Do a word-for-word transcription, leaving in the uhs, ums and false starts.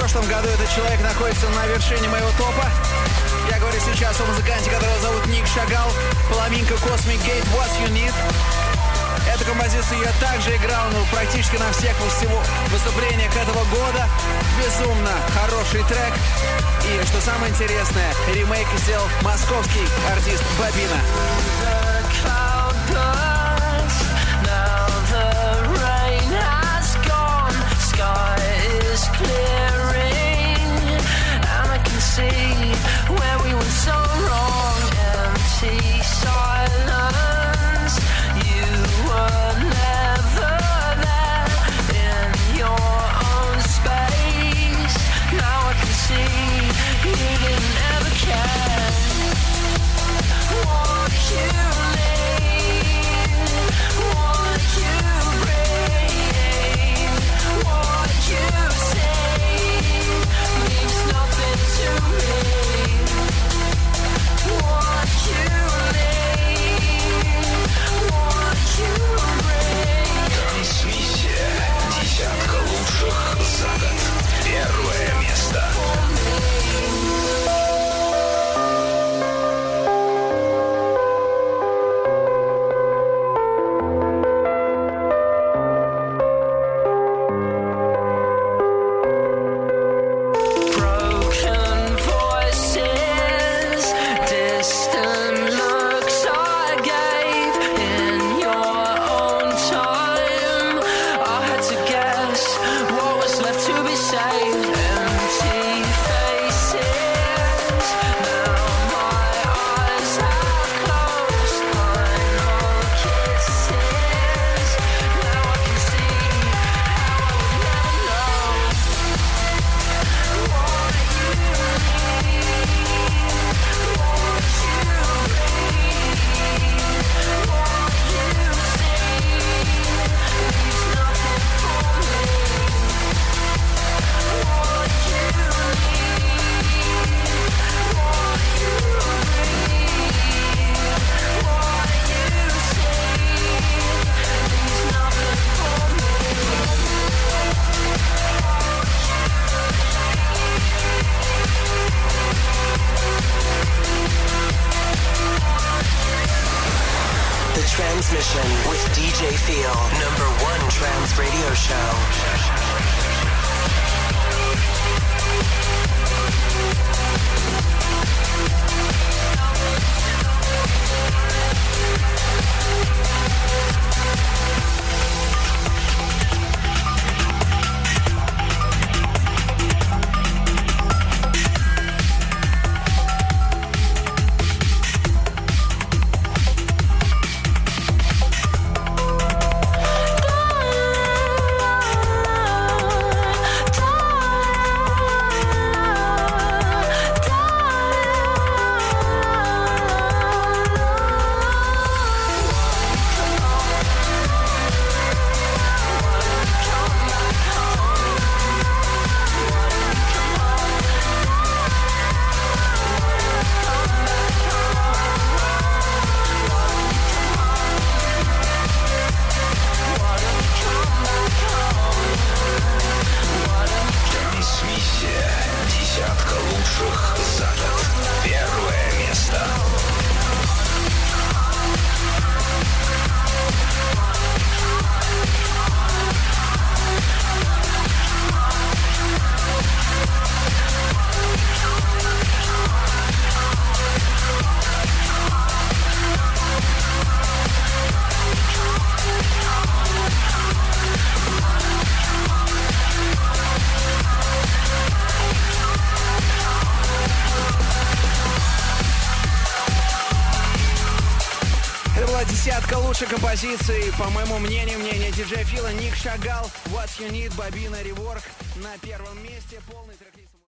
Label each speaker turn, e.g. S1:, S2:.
S1: прошлом году этот человек находится на вершине моего топа. Я говорю сейчас о музыканте, которого зовут Ник Шагал. Фламинго Cosmic Gate, What You Need. Эту композицию я также играл ну, практически на всех выступлениях этого года. Безумно хороший трек. И, что самое интересное, ремейк сделал московский артист Бобина.
S2: Transmission with ди джей Feel, number one trance radio show.
S1: Десятка лучших композиций, по моему мнению, мнение ди джей Фила, Ник Шагал, What You Need, Бобина, Rework на первом месте, полный трек-лист.